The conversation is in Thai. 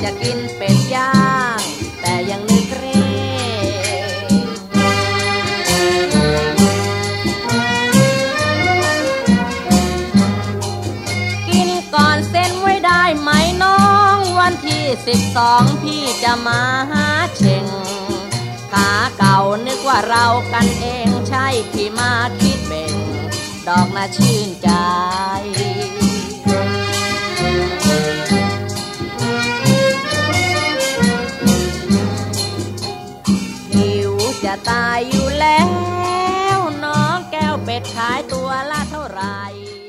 จะกินเป็ดย่างแต่ยังนึกเร่กินก่อนเส้นไว้ได้ไหมน้องวันที่12พี่จะมาหาเช่งขาเก่านึกว่าเรากันเองใช่ที่มาคิดเบ่งดอกน่าชื่นใจหิวจะตายอยู่แล้วน้องแก้วเป็ดขายตัวละเท่าไหร่